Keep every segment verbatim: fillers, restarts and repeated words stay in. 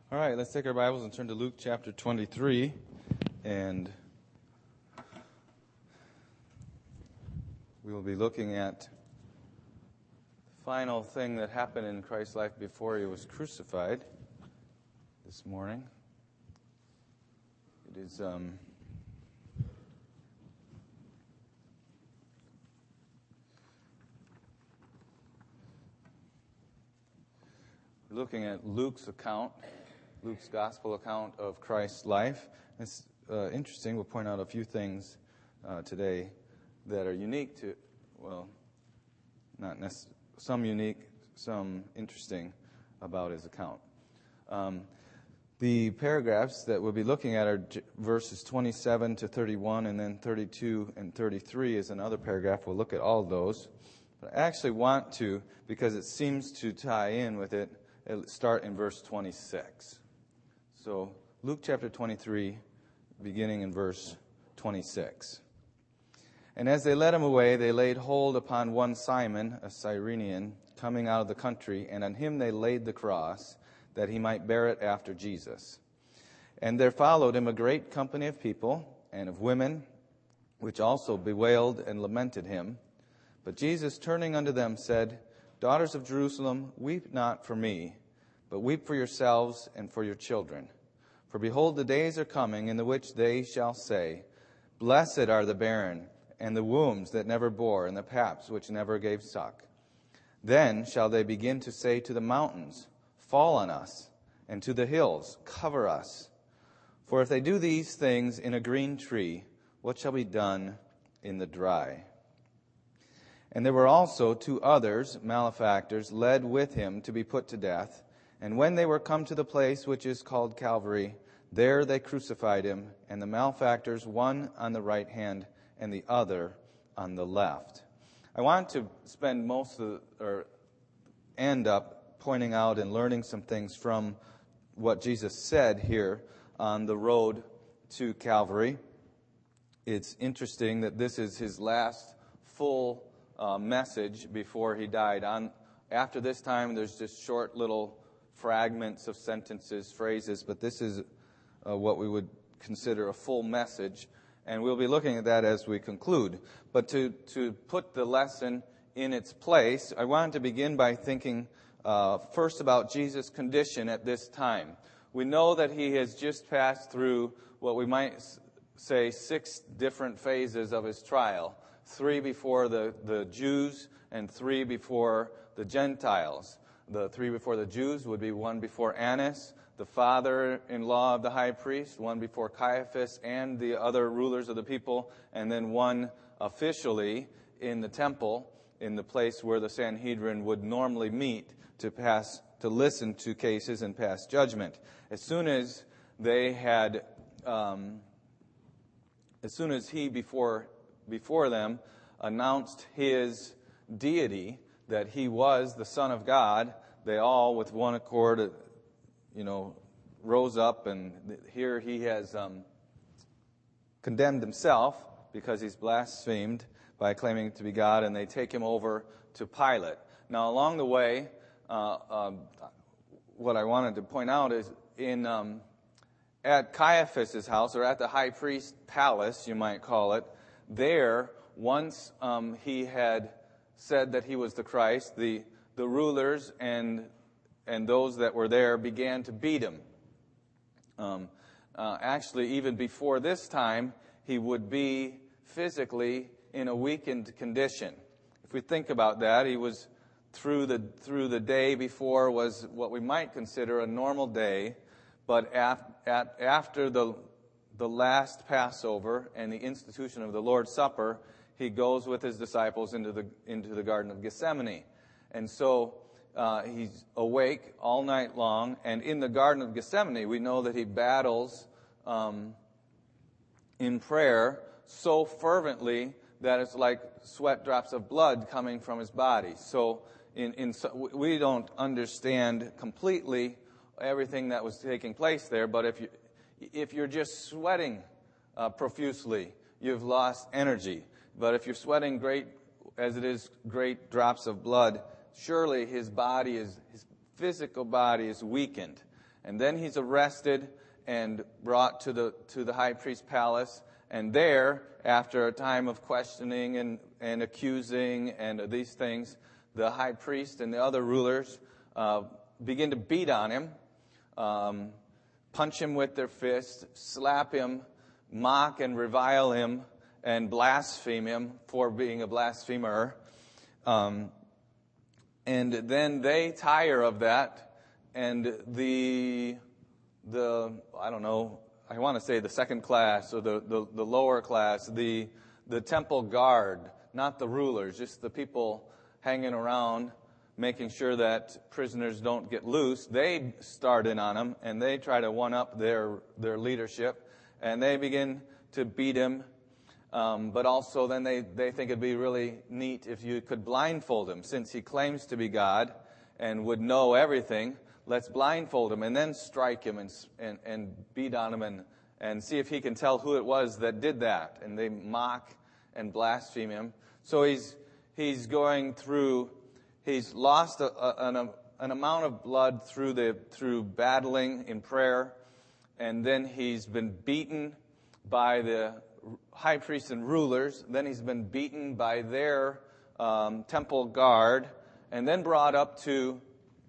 All right, let's take our Bibles and turn to Luke chapter twenty-three. And we will be looking at the final thing that happened in Christ's life before he was crucified this morning. It is um, looking at Luke's account. Luke's gospel account of Christ's life. It's uh, interesting. We'll point out a few things uh, today that are unique to, well, not necessarily, some unique, some interesting about his account. Um, the paragraphs that we'll be looking at are j- verses twenty-seven to thirty-one, and then thirty-two and thirty-three is another paragraph. We'll look at all of those. But I actually want to, because it seems to tie in with it, start in verse twenty-six. So, Luke chapter twenty-three, beginning in verse twenty-six. And as they led him away, they laid hold upon one Simon, a Cyrenian, coming out of the country, and on him they laid the cross, that he might bear it after Jesus. And there followed him a great company of people, and of women, which also bewailed and lamented him. But Jesus, turning unto them, said, Daughters of Jerusalem, weep not for me, but weep for yourselves and for your children. For behold, the days are coming in the which they shall say, Blessed are the barren, and the wombs that never bore, and the paps which never gave suck. Then shall they begin to say to the mountains, Fall on us, and to the hills, Cover us. For if they do these things in a green tree, what shall be done in the dry? And there were also two others, malefactors, led with him to be put to death. And when they were come to the place which is called Calvary, there they crucified him, and the malefactors, one on the right hand and the other on the left. I want to spend most of the, or end up pointing out and learning some things from what Jesus said here on the road to Calvary. It's interesting that this is his last full uh, message before he died. On after this time, there's just short little fragments of sentences, phrases, but this is uh, what we would consider a full message, and we'll be looking at that as we conclude. But to, to put the lesson in its place, I wanted to begin by thinking uh, first about Jesus' condition at this time. We know that he has just passed through what we might say six different phases of his trial, three before the, the Jews and three before the Gentiles. The three before the Jews would be one before Annas, the father-in-law of the high priest, one before Caiaphas and the other rulers of the people, and then one officially in the temple, in the place where the Sanhedrin would normally meet to pass, to listen to cases and pass judgment. As soon as they had, um, as soon as he before before them announced his deity, that he was the Son of God, they all, with one accord, you know, rose up, and here he has um, condemned himself because he's blasphemed by claiming to be God, and they take him over to Pilate. Now, along the way, uh, um, what I wanted to point out is in um, at Caiaphas' house, or at the high priest's palace, you might call it, there, once um, he had said that he was the Christ, the the rulers and and those that were there began to beat him. Um, uh, actually, even before this time, he would be physically in a weakened condition. If we think about that, he was through the through the day before was what we might consider a normal day, but af, at, after the the last Passover and the institution of the Lord's Supper, he goes with his disciples into the into the Garden of Gethsemane. And so uh, he's awake all night long. And in the Garden of Gethsemane, we know that he battles um, in prayer so fervently that it's like sweat drops of blood coming from his body. So in, in so we don't understand completely everything that was taking place there. But if you if you're just sweating uh, profusely, you've lost energy. But if you're sweating great, as it is, great drops of blood, surely his body is, his physical body is weakened. And then he's arrested and brought to the to the high priest's palace. And there, after a time of questioning and, and accusing and these things, the high priest and the other rulers uh, begin to beat on him, um, punch him with their fists, slap him, mock and revile him, and blaspheme him for being a blasphemer. Um, and then they tire of that, and the, the I don't know, I want to say the second class or the, the, the lower class, the, the temple guard, not the rulers, just the people hanging around, making sure that prisoners don't get loose. They start in on him, and they try to one-up their, their leadership, and they begin to beat him. Um, but also then they, they think it'd be really neat if you could blindfold him. Since he claims to be God and would know everything, let's blindfold him and then strike him and, and, and beat on him and, and see if he can tell who it was that did that. And they mock and blaspheme him. So he's he's going through, he's lost a, a, an, an amount of blood through the through battling in prayer. And then he's been beaten by the high priests and rulers. Then he's been beaten by their um, temple guard, and then brought up to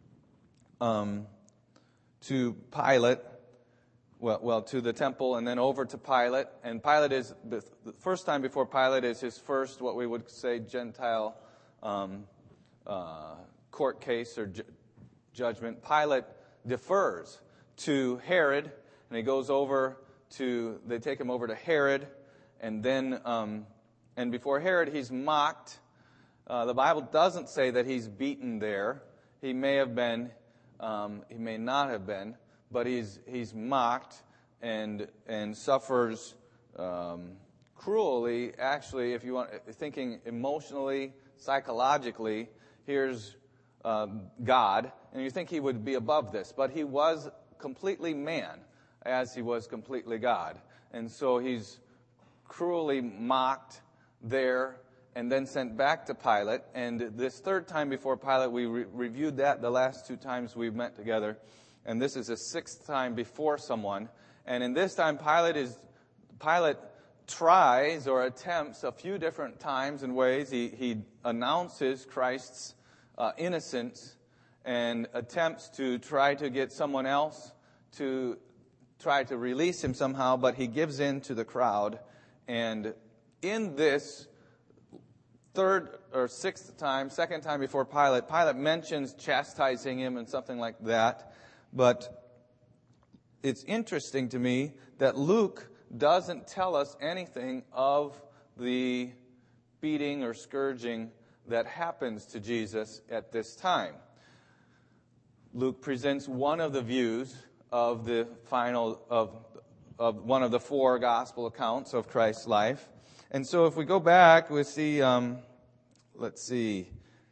um, to Pilate. Well, well, to the temple, and then over to Pilate. And Pilate is the first time before Pilate is his first, what we would say, Gentile um, uh, court case or ju- judgment. Pilate defers to Herod, and he goes over to. They take him over to Herod. And then, um, and before Herod, he's mocked. Uh, the Bible doesn't say that he's beaten there. He may have been, um, he may not have been, but he's he's mocked and and suffers um, cruelly. Actually, if you want, thinking emotionally, psychologically, here's uh, God, and you think he would be above this, but he was completely man, as he was completely God, and so he's cruelly mocked there and then sent back to Pilate. And this third time before Pilate, we re- reviewed that the last two times we've met together. And this is the sixth time before someone. And in this time, Pilate is Pilate tries or attempts a few different times and ways. He, he announces Christ's uh, innocence and attempts to try to get someone else to try to release him somehow, but he gives in to the crowd. And in this third or sixth time, second time before Pilate, Pilate mentions chastising him and something like that. But it's interesting to me that Luke doesn't tell us anything of the beating or scourging that happens to Jesus at this time. Luke presents one of the views of the final of of one of the four gospel accounts of Christ's life. And so if we go back, we see, um, let's see,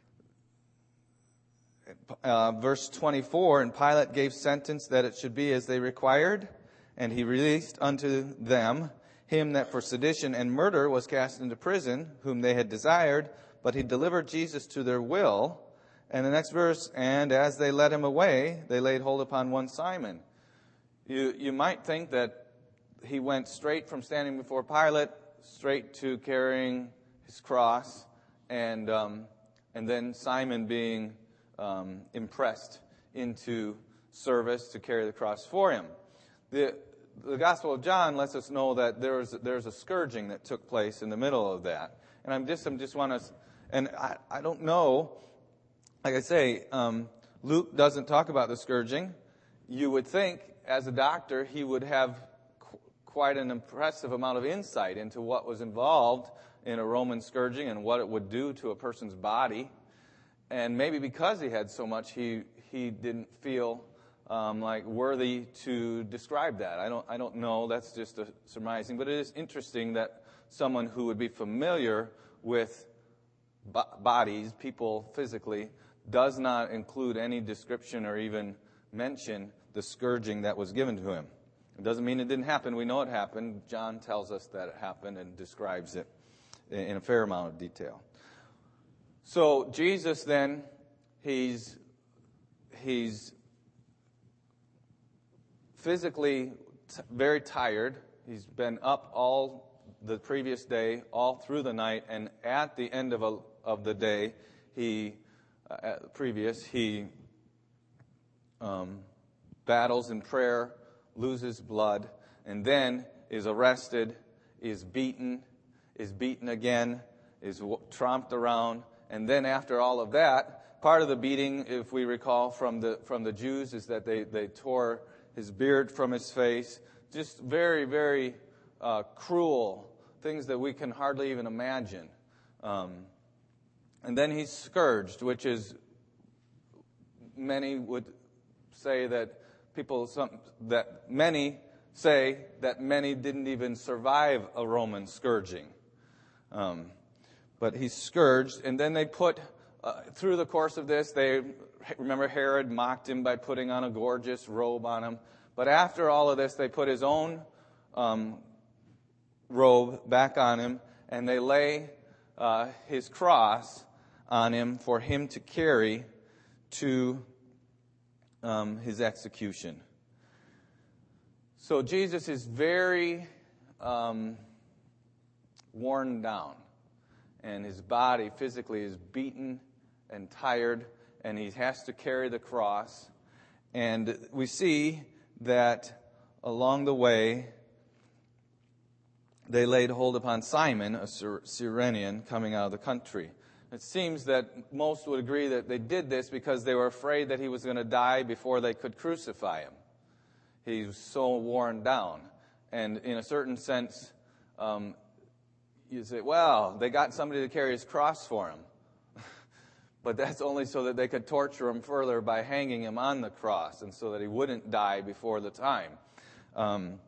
uh, verse twenty-four, and Pilate gave sentence that it should be as they required, and he released unto them him that for sedition and murder was cast into prison, whom they had desired, but he delivered Jesus to their will. And the next verse, and as they led him away, they laid hold upon one Simon. You, you might think that he went straight from standing before Pilate, straight to carrying his cross, and um, and then Simon being um, impressed into service to carry the cross for him. The the Gospel of John lets us know that there's there's a scourging that took place in the middle of that, and I'm just I'm just want to, and I I don't know, like I say, um, Luke doesn't talk about the scourging. You would think, as a doctor, he would have quite an impressive amount of insight into what was involved in a Roman scourging and what it would do to a person's body. And maybe because he had so much, he he didn't feel um, like worthy to describe that. I don't I don't know. That's just a surmising. But it is interesting that someone who would be familiar with bo- bodies, people physically, does not include any description or even mention the scourging that was given to him. It doesn't mean it didn't happen. We know it happened. John tells us that it happened and describes it in a fair amount of detail. So Jesus then, he's he's physically t- very tired. He's been up all the previous day, all through the night, and at the end of a, of the day, he uh, previous he um, battles in prayer, loses blood, and then is arrested, is beaten, is beaten again, is w- tromped around, and then after all of that, part of the beating, if we recall from the from the Jews, is that they, they tore his beard from his face. Just very, very uh, cruel things that we can hardly even imagine. Um, and then he's scourged, which is, many would say that people, some, that many say that many didn't even survive a Roman scourging. Um, but he's scourged, and then they put, uh, through the course of this, they, remember Herod mocked him by putting on a gorgeous robe on him. But after all of this, they put his own um, robe back on him, and they lay uh, his cross on him for him to carry to um, his execution. So Jesus is very um, worn down, and his body physically is beaten and tired, and he has to carry the cross. And we see that along the way, they laid hold upon Simon, a Cyrenian, coming out of the country. It seems that most would agree that they did this because they were afraid that he was going to die before they could crucify him. He was so worn down. And in a certain sense, um, you say, well, they got somebody to carry his cross for him. But that's only so that they could torture him further by hanging him on the cross, and so that he wouldn't die before the time. Um,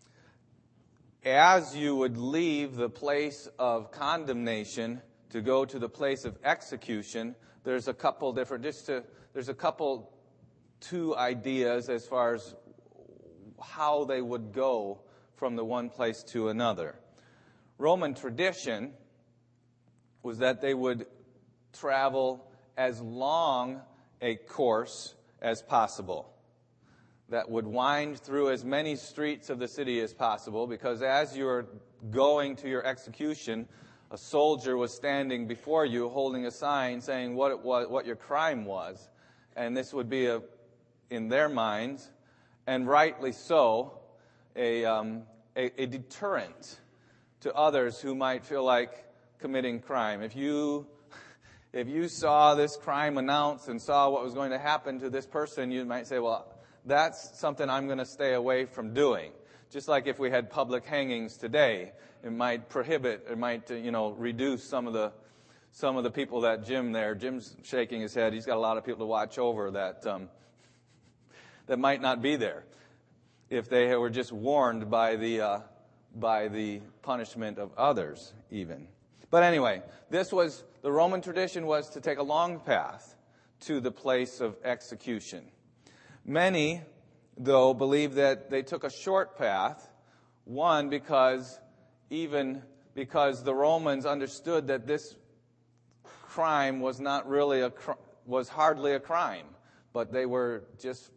as you would leave the place of condemnation to go to the place of execution, there's a couple different, just to, there's a couple, two ideas as far as how they would go from the one place to another. Roman tradition was that they would travel as long a course as possible, that would wind through as many streets of the city as possible, because as you're going to your execution, a soldier was standing before you holding a sign saying what it was, what your crime was. And this would be, a, in their minds, and rightly so, a, um, a, a deterrent to others who might feel like committing crime. If you if you saw this crime announced and saw what was going to happen to this person, you might say, well, that's something I'm going to stay away from doing. Just like if we had public hangings today, it might prohibit, it might, you know, reduce some of the some of the people that Jim there, Jim's shaking his head. He's got a lot of people to watch over that um, that might not be there if they were just warned by the uh, by the punishment of others, even. But anyway, this was the Roman tradition was to take a long path to the place of execution. Many, though, believe that they took a short path. One, because even because the Romans understood that this crime was not really a was hardly a crime, but they were just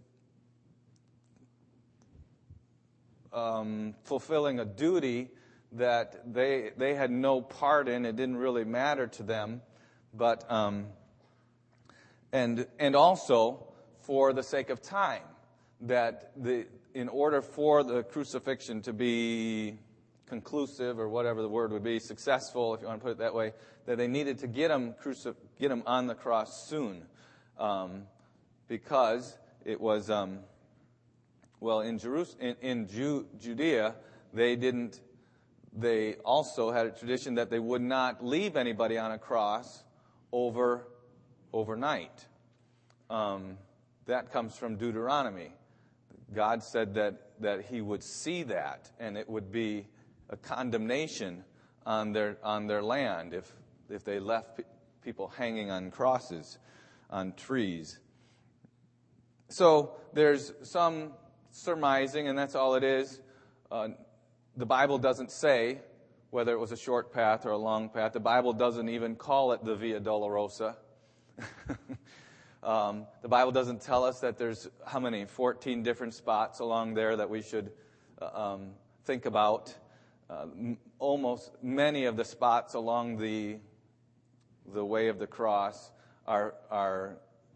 um, fulfilling a duty that they they had no part in. It didn't really matter to them, but um, and and also for the sake of time, that the in order for the crucifixion to be conclusive, or whatever the word would be, successful, if you want to put it that way, that they needed to get him crucif- get him on the cross soon, um, because it was um, well in Jerusalem, in, in Ju- Judea, they didn't. They also had a tradition that they would not leave anybody on a cross over overnight. Um, that comes from Deuteronomy. God said that that He would see that, and it would be a condemnation on their on their land if if they left pe- people hanging on crosses, on trees. So there's some surmising, and that's all it is. Uh, the Bible doesn't say whether it was a short path or a long path. The Bible doesn't even call it the Via Dolorosa. Um, the Bible doesn't tell us that there's, how many, fourteen different spots along there that we should uh, um, think about. Uh, m- almost many of the spots along the the way of the cross are, are,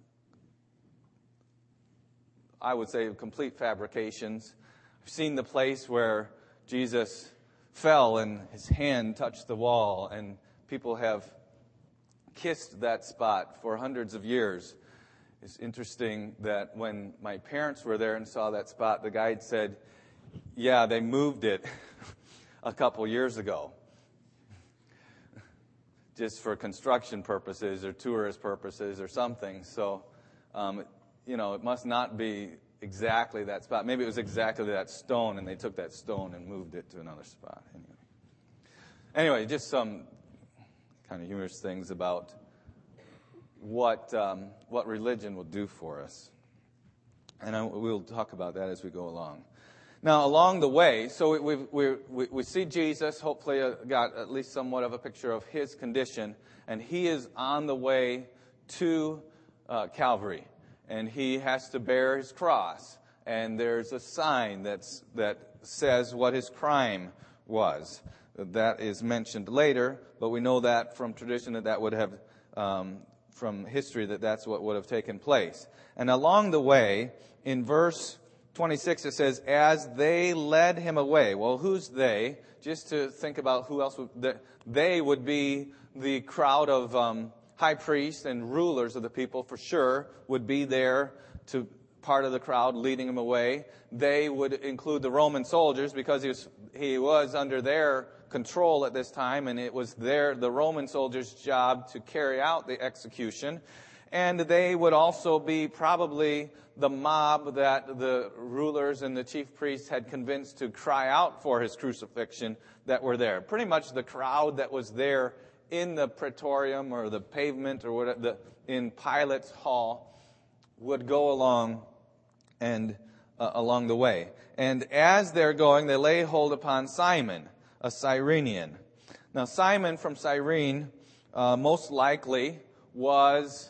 I would say, complete fabrications. I've seen the place where Jesus fell and his hand touched the wall, and people have kissed that spot for hundreds of years. It's interesting that when my parents were there and saw that spot, the guide said, yeah, they moved it a couple years ago, just for construction purposes or tourist purposes or something. So, um, you know, it must not be exactly that spot. Maybe it was exactly that stone, and they took that stone and moved it to another spot. Anyway, anyway just some kind of humorous things about what um, what religion will do for us. And I, we'll talk about that as we go along. Now, along the way, so we, we, we, we see Jesus, hopefully uh, got at least somewhat of a picture of his condition, and he is on the way to uh, Calvary, and he has to bear his cross, and there's a sign that's, that says what his crime was. That is mentioned later, but we know that from tradition that that would have, um, from history, that that's what would have taken place. And along the way, in verse twenty-six, it says, as they led him away. Well, who's they? Just to think about who else would, they would be the crowd of um, high priests and rulers of the people, for sure, would be there to part of the crowd leading him away. They would include the Roman soldiers, because he was, he was under their control at this time, and it was their, the Roman soldiers' job to carry out the execution. And they would also be probably the mob that the rulers and the chief priests had convinced to cry out for his crucifixion that were there. Pretty much the crowd that was there in the praetorium or the pavement or whatever, the, in Pilate's hall, would go along and uh, along the way. And as they're going, they lay hold upon Simon, a Cyrenian. Now, Simon from Cyrene uh, most likely was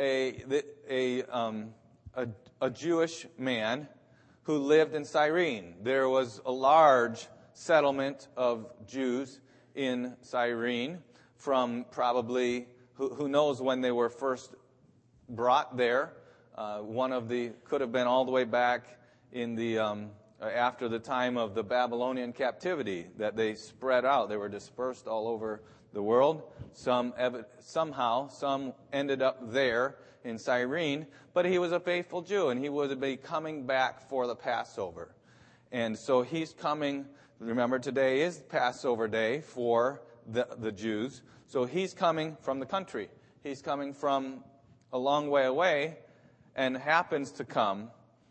a a, um, a a Jewish man who lived in Cyrene. There was a large settlement of Jews in Cyrene from probably, who, who knows when they were first brought there. Uh, one of the, could have been all the way back in the, um, after the time of the Babylonian captivity, that they spread out. They were dispersed all over the world. Some, somehow, some ended up there in Cyrene, but he was a faithful Jew, and he would be coming back for the Passover. And so he's coming, remember today is Passover day for the, the Jews, so he's coming from the country. He's coming from a long way away, and happens to come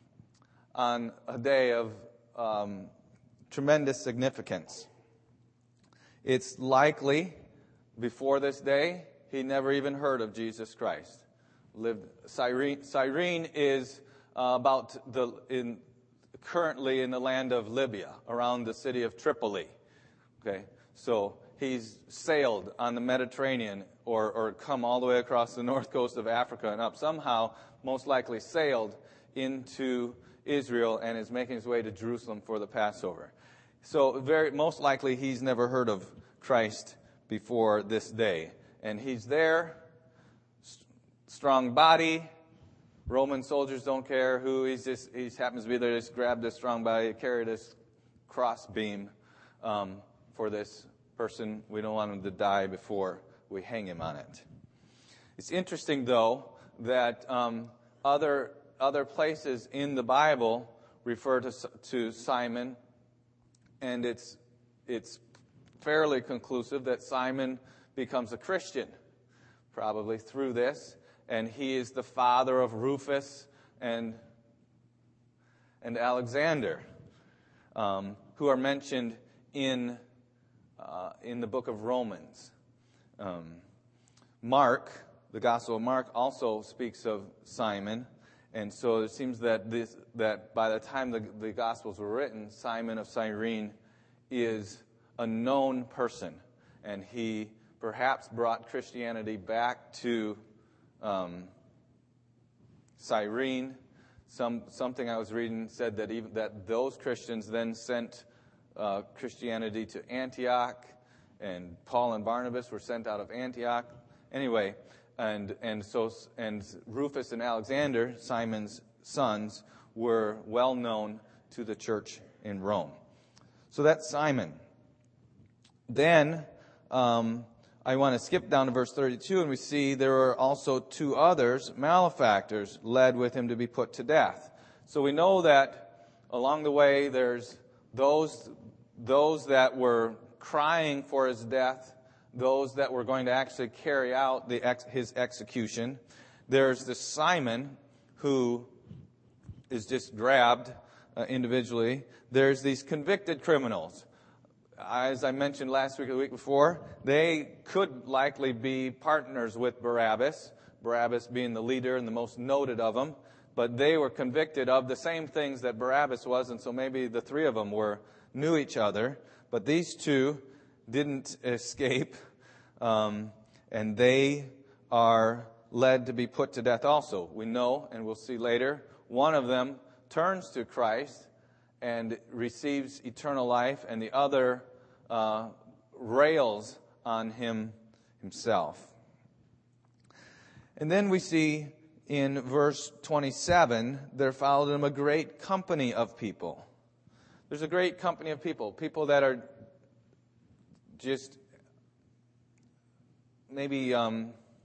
on a day of um, tremendous significance. It's likely, before this day, he never even heard of Jesus Christ. Lived Cyrene, Cyrene is uh, about the in currently in the land of Libya, around the city of Tripoli. Okay, so he's sailed on the Mediterranean, or or come all the way across the north coast of Africa and up. Somehow, most likely sailed into Israel and is making his way to Jerusalem for the Passover. So very most likely he's never heard of Christ before this day, and he's there. Strong body. Roman soldiers don't care who. He's just, he happens to be there. Just grab this strong body, carry this cross beam um, for this person. We don't want him to die before we hang him on it. It's interesting, though, that um, other other places in the Bible refer to to Simon, and it's it's fairly conclusive that Simon becomes a Christian, probably through this. And he is the father of Rufus and and Alexander, um, who are mentioned in uh, in the book of Romans. Um, Mark, the Gospel of Mark, also speaks of Simon, and so it seems that this that by the time the, the Gospels were written, Simon of Cyrene is a known person, and he perhaps brought Christianity back to Um, Cyrene. Some something I was reading said that even that those Christians then sent uh, Christianity to Antioch, and Paul and Barnabas were sent out of Antioch. Anyway, and and so and Rufus and Alexander, Simon's sons, were well known to the church in Rome. So that's Simon. Then um, I want to skip down to verse thirty-two, and we see there were also two others, malefactors, led with him to be put to death. So we know that along the way there's those those that were crying for his death, those that were going to actually carry out the ex- his execution. There's this Simon who is just grabbed uh, individually. There's these convicted criminals. As I mentioned last week or the week before, they could likely be partners with Barabbas, Barabbas being the leader and the most noted of them, but they were convicted of the same things that Barabbas was, and so maybe the three of them were knew each other, but these two didn't escape, um, and they are led to be put to death also. We know, and we'll see later, one of them turns to Christ and receives eternal life, and the other uh, rails on him himself. And then we see in verse twenty-seven, there followed him a great company of people. There's a great company of people, people that are just maybe um,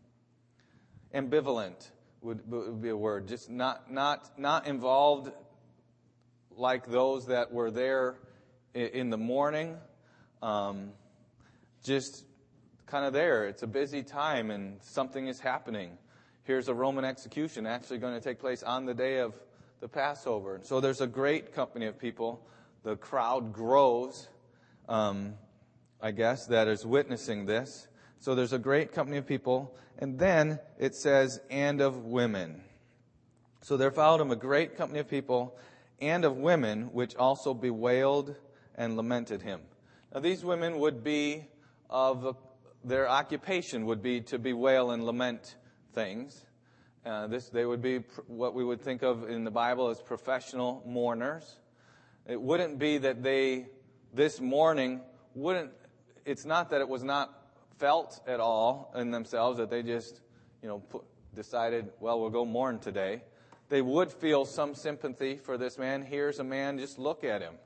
ambivalent would, would be a word, just not not not involved like those that were there in the morning, um, just kind of there. It's a busy time and something is happening. Here's a Roman execution actually going to take place on the day of the Passover. So there's a great company of people. The crowd grows, um, I guess, that is witnessing this. So there's a great company of people. And then it says, and of women. So there followed him a great company of people and of women, which also bewailed and lamented him. Now these women would be of, their occupation would be to bewail and lament things. Uh, this they would be pr- what we would think of in the Bible as professional mourners. It wouldn't be that they, this mourning, wouldn't, it's not that it was not felt at all in themselves, that they just, you know, put, decided, well, we'll go mourn today. They would feel some sympathy for this man. Here's a man, just look at him.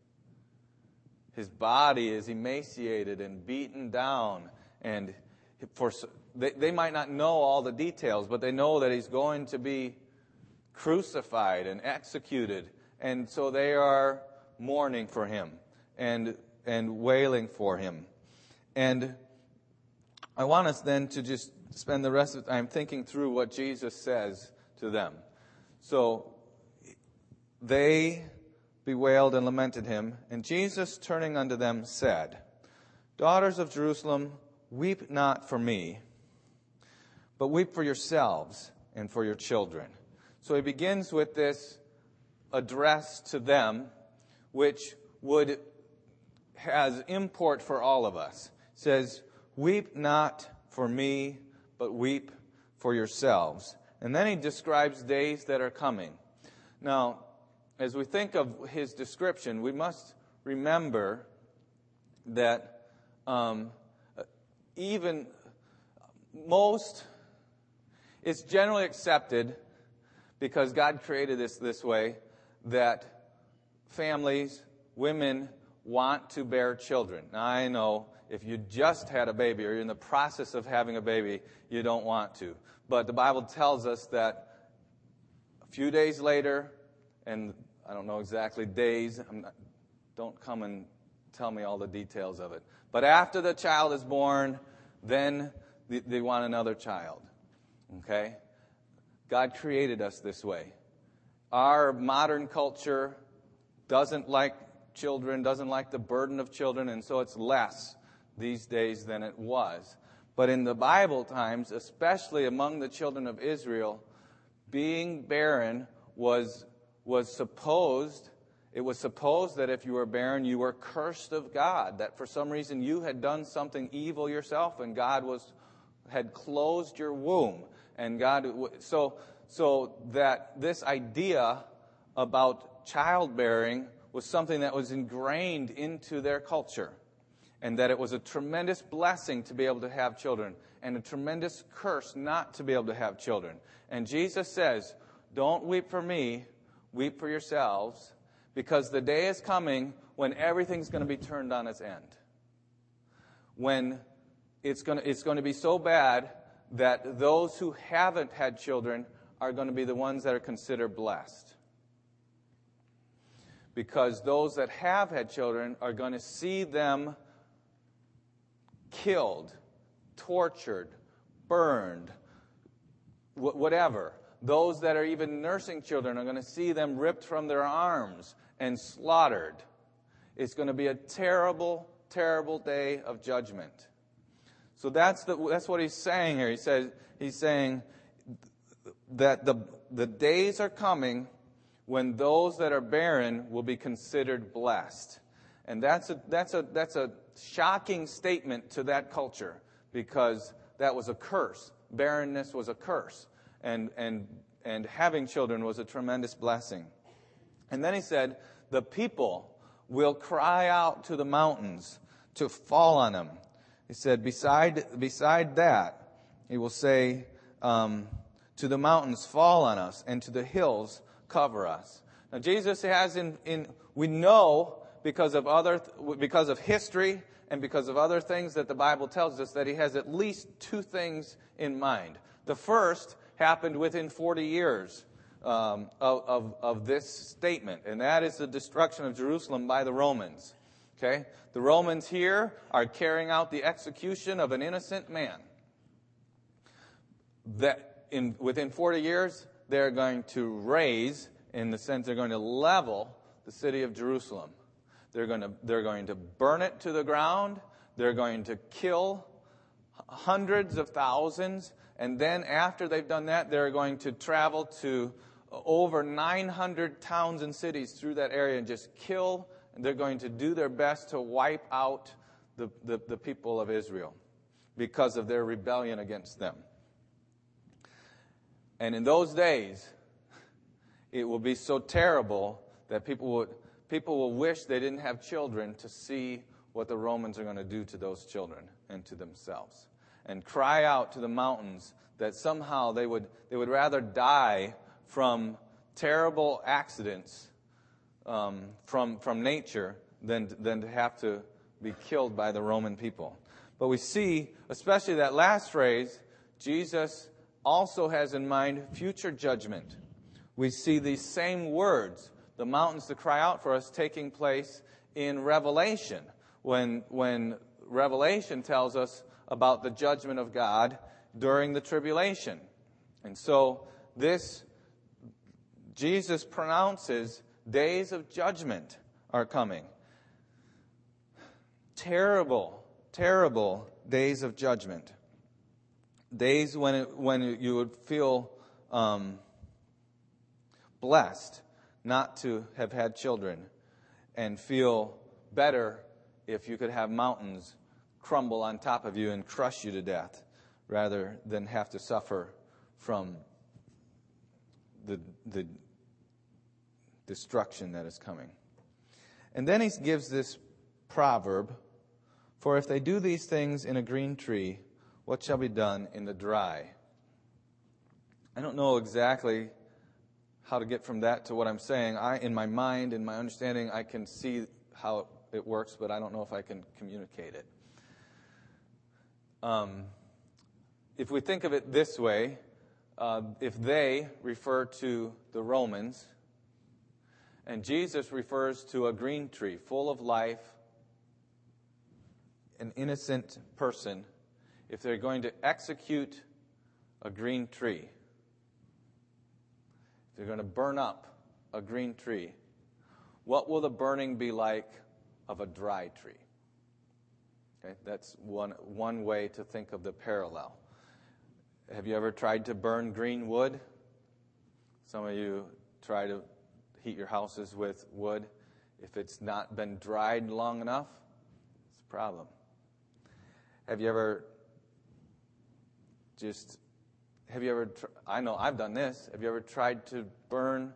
His body is emaciated and beaten down. And for they, they might not know all the details, but they know that he's going to be crucified and executed. And so they are mourning for him and and wailing for him. And I want us then to just spend the rest of the time thinking through what Jesus says to them. So they bewailed and lamented him, and Jesus, turning unto them, said, Daughters of Jerusalem, weep not for me, but weep for yourselves and for your children. So he begins with this address to them, which would has import for all of us. It says, weep not for me, but weep for yourselves. And then he describes days that are coming. Now, as we think of his description, we must remember that um, even most, it's generally accepted, because God created this this way, that families, women, want to bear children. Now, I know if you just had a baby or you're in the process of having a baby, you don't want to. But the Bible tells us that a few days later, and I don't know exactly days, I'm not, don't come and tell me all the details of it. But after the child is born, then they, they want another child. Okay? God created us this way. Our modern culture doesn't like children, doesn't like the burden of children, and so it's less these days than it was. But in the Bible times, especially among the children of Israel, being barren was was supposed, it was supposed that if you were barren, you were cursed of God, that for some reason you had done something evil yourself, and God was had closed your womb. And God, so so that this idea about childbearing was something that was ingrained into their culture, and that it was a tremendous blessing to be able to have children and a tremendous curse not to be able to have children. And Jesus says, don't weep for me, weep for yourselves, because the day is coming when everything's going to be turned on its end. When it's going to, it's going to be so bad that those who haven't had children are going to be the ones that are considered blessed. Because those that have had children are going to see them killed, tortured, burned, wh- whatever. Those that are even nursing children are going to see them ripped from their arms and slaughtered. It's going to be a terrible, terrible day of judgment. So that's the that's what he's saying here. He says he's saying that the the days are coming when those that are barren will be considered blessed. And that's a that's a that's a shocking statement to that culture, because that was a curse. Barrenness was a curse. And and and having children was a tremendous blessing. And then he said, the people will cry out to the mountains to fall on them. He said, beside beside that, he will say, um, to the mountains, fall on us, and to the hills, cover us. Now, Jesus has in, in we know because of other because of history and because of other things that the Bible tells us that he has at least two things in mind. The first happened within forty years um, of, of of this statement, and that is the destruction of Jerusalem by the Romans. Okay, the Romans here are carrying out the execution of an innocent man. That in within forty years they're going to raise, in the sense they're going to level the city of Jerusalem. They're going to they're going to burn it to the ground. They're going to kill hundreds of thousands, and then after they've done that, they're going to travel to over nine hundred towns and cities through that area and just kill. And they're going to do their best to wipe out the, the, the people of Israel because of their rebellion against them. And in those days, it will be so terrible that people would people will wish they didn't have children to see what the Romans are going to do to those children and to themselves, and cry out to the mountains that somehow they would they would rather die from terrible accidents um, from from nature than than to have to be killed by the Roman people. But we see, especially that last phrase, Jesus also has in mind future judgment. We see these same words, the mountains to cry out for us, taking place in Revelation, when when Revelation tells us about the judgment of God during the tribulation. And so this, Jesus pronounces days of judgment are coming. Terrible, terrible days of judgment. Days when it, when you would feel um, blessed not to have had children, and feel better if you could have mountains crumble on top of you and crush you to death, rather than have to suffer from the the destruction that is coming. And then he gives this proverb, for if they do these things in a green tree, what shall be done in the dry? I don't know exactly how to get from that to what I'm saying. I, in my mind, in my understanding, I can see how it works, but I don't know if I can communicate it. Um, if we think of it this way, uh, if they refer to the Romans, and Jesus refers to a green tree full of life, an innocent person, if they're going to execute a green tree, if they're going to burn up a green tree, what will the burning be like of a dry tree? Okay, that's one one way to think of the parallel. Have you ever tried to burn green wood? Some of you try to heat your houses with wood. If it's not been dried long enough, it's a problem. Have you ever just have you ever, tr- I know I've done this, have you ever tried to burn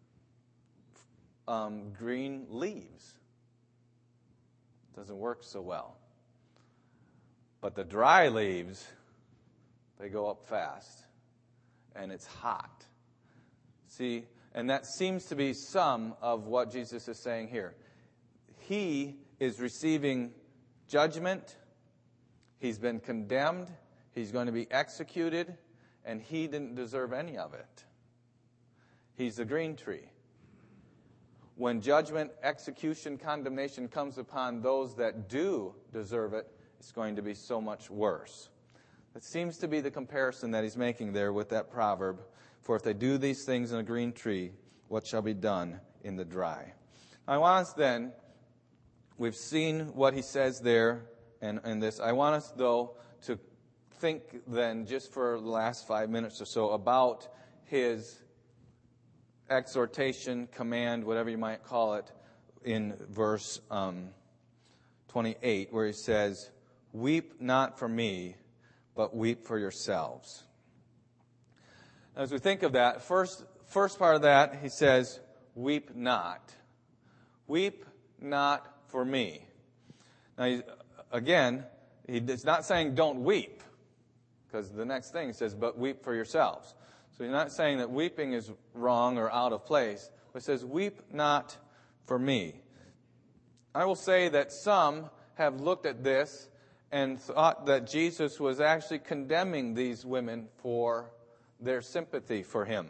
um, green leaves? Doesn't work so well. But the dry leaves, they go up fast, and it's hot. See, and that seems to be some of what Jesus is saying here. He is receiving judgment. He's been condemned. He's going to be executed, and he didn't deserve any of it. He's the green tree. When judgment, execution, condemnation comes upon those that do deserve it, it's going to be so much worse. That seems to be the comparison that he's making there with that proverb. For if they do these things in a green tree, what shall be done in the dry? I want us then, we've seen what he says there and, and this. I want us, though, to think then just for the last five minutes or so about his exhortation, command, whatever you might call it, in verse um, twenty-eight, where he says, "Weep not for me, but weep for yourselves." As we think of that, first, first part of that, he says, "Weep not. Weep not for me." Now, he, again, he's not saying don't weep, because the next thing he says, "But weep for yourselves." So he's not saying that weeping is wrong or out of place, but he says, "Weep not for me." I will say that some have looked at this and thought that Jesus was actually condemning these women for their sympathy for him.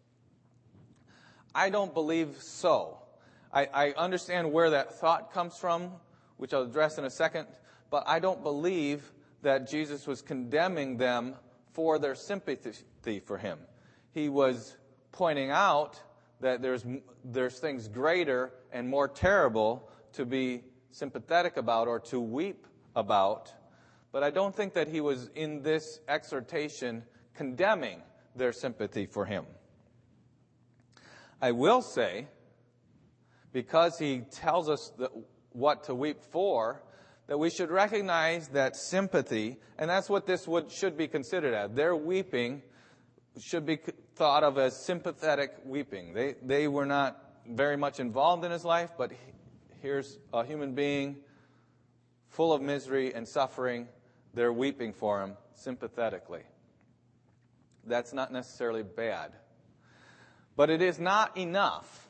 I don't believe so. I, I understand where that thought comes from, which I'll address in a second, but I don't believe that Jesus was condemning them for their sympathy for him. He was pointing out that there's there's things greater and more terrible to be sympathetic about or to weep about. But I don't think that he was in this exhortation condemning their sympathy for him. I will say, because he tells us that what to weep for, that we should recognize that sympathy, and that's what this would should be considered as. Their weeping should be thought of as sympathetic weeping. They they were not very much involved in his life, but here's a human being full of misery and suffering. They're weeping for him sympathetically. That's not necessarily bad. But it is not enough.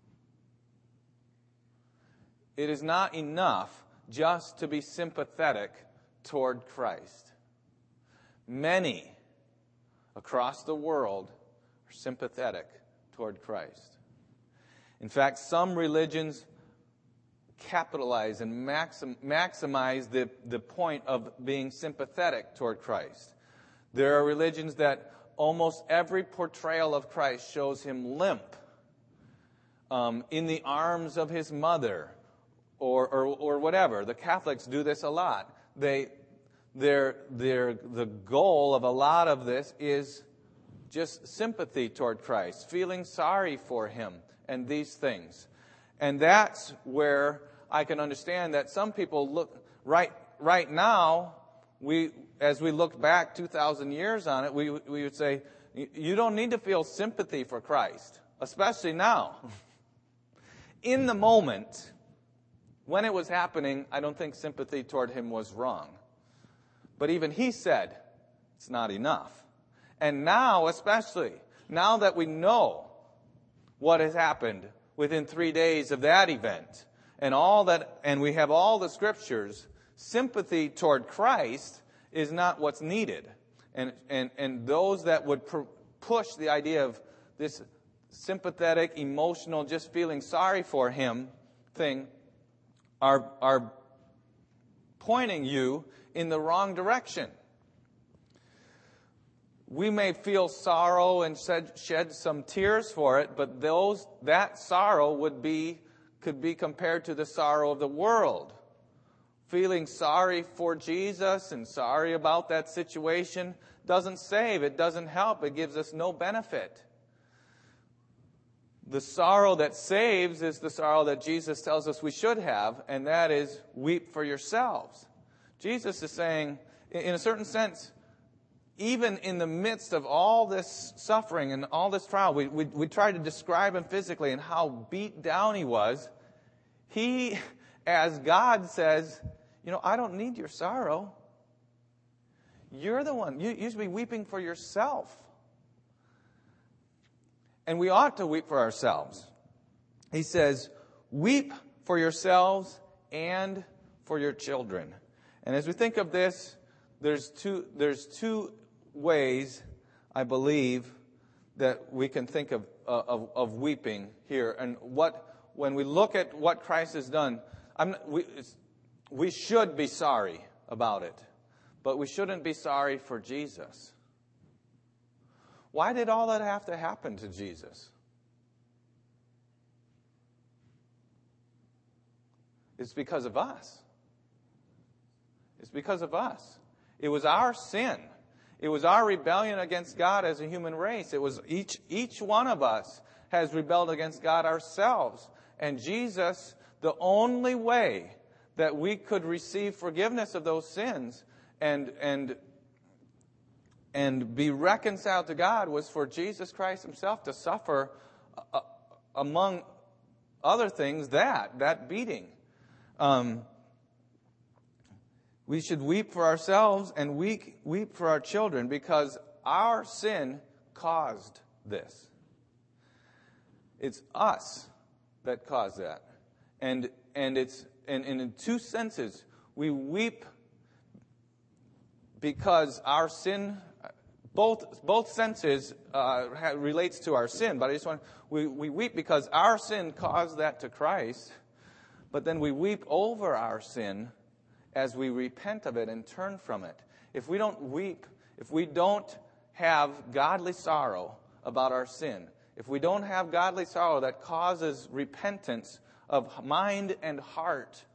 It is not enough just to be sympathetic toward Christ. Many across the world are sympathetic toward Christ. In fact, some religions capitalize and maxim, maximize the, the point of being sympathetic toward Christ. There are religions that almost every portrayal of Christ shows him limp, um, in the arms of his mother, or, or or whatever. The Catholics do this a lot. They, their, their, the goal of a lot of this is just sympathy toward Christ, feeling sorry for him, and these things. And that's where I can understand that some people look right right now. We, as we look back two thousand years on it, we we would say you don't need to feel sympathy for Christ, especially now. In the moment, when it was happening, I don't think sympathy toward him was wrong. But even he said it's not enough. And now, especially now that we know what has happened within three days of that event, and all that, and we have all the scriptures, sympathy toward Christ is not what's needed. And and and those that would pr- push the idea of this sympathetic, emotional, just feeling sorry for him thing are are pointing you in the wrong direction. We may feel sorrow and shed, shed some tears for it, but those that sorrow would be could be compared to the sorrow of the world. Feeling sorry for Jesus and sorry about that situation doesn't save. It doesn't help. It gives us no benefit. The sorrow that saves is the sorrow that Jesus tells us we should have, and that is weep for yourselves. Jesus is saying, in a certain sense, even in the midst of all this suffering and all this trial, we, we, we tried to describe him physically and how beat down he was. He, as God says, you know, I don't need your sorrow. You're the one. You, you should be weeping for yourself. And we ought to weep for ourselves. He says, weep for yourselves and for your children. And as we think of this, there's two, there's two ways, I believe, that we can think of, uh, of, of weeping here. And what, when we look at what Christ has done, I'm, we, we should be sorry about it. But we shouldn't be sorry for Jesus. Why did all that have to happen to Jesus? It's because of us. It's because of us. It was our sin. It was our rebellion against God as a human race. It was each, each one of us has rebelled against God ourselves. And Jesus, the only way that we could receive forgiveness of those sins and, and, and be reconciled to God was for Jesus Christ himself to suffer, uh, among other things, that, that beating. Um, we should weep for ourselves and weep, weep for our children because our sin caused this. It's us that caused that. And, and it's, and, and in two senses, we weep because our sin, both both senses uh, ha, relates to our sin. But I just want we we weep because our sin caused that to Christ. But then we weep over our sin as we repent of it and turn from it. If we don't weep, if we don't have godly sorrow about our sin, if we don't have godly sorrow that causes repentance of mind and heart,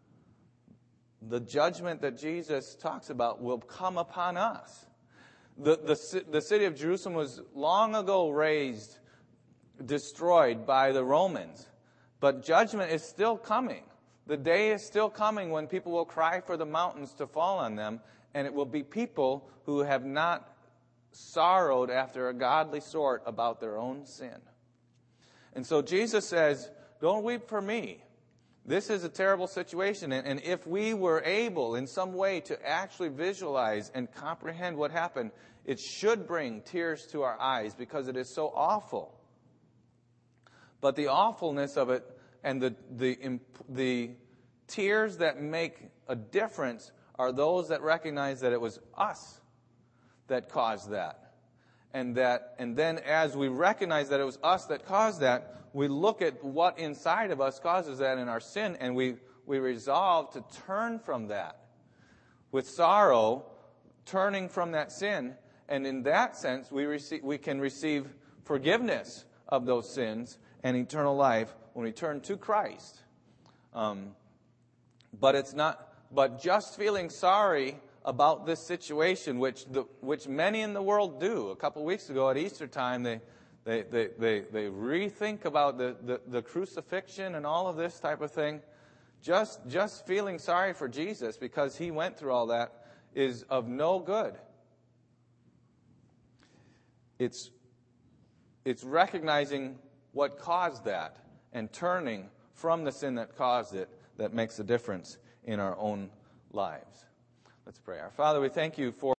the judgment that Jesus talks about will come upon us. The, the, the city of Jerusalem was long ago razed, destroyed by the Romans. But judgment is still coming. The day is still coming when people will cry for the mountains to fall on them. And it will be people who have not sorrowed after a godly sort about their own sin. And so Jesus says, don't weep for me. This is a terrible situation, and if we were able in some way to actually visualize and comprehend what happened, it should bring tears to our eyes because it is so awful. But the awfulness of it and the the the tears that make a difference are those that recognize that it was us that caused that. And that and then as we recognize that it was us that caused that, we look at what inside of us causes that in our sin, and we, we resolve to turn from that with sorrow, turning from that sin. And in that sense, we receive, we can receive forgiveness of those sins and eternal life when we turn to Christ. Um, but it's not. But just feeling sorry about this situation, which the, which many in the world do. A couple weeks ago at Easter time, they. They, they they they rethink about the, the, the crucifixion and all of this type of thing. Just just feeling sorry for Jesus because he went through all that is of no good. It's it's recognizing what caused that and turning from the sin that caused it that makes a difference in our own lives. Let's pray. Our Father, we thank you for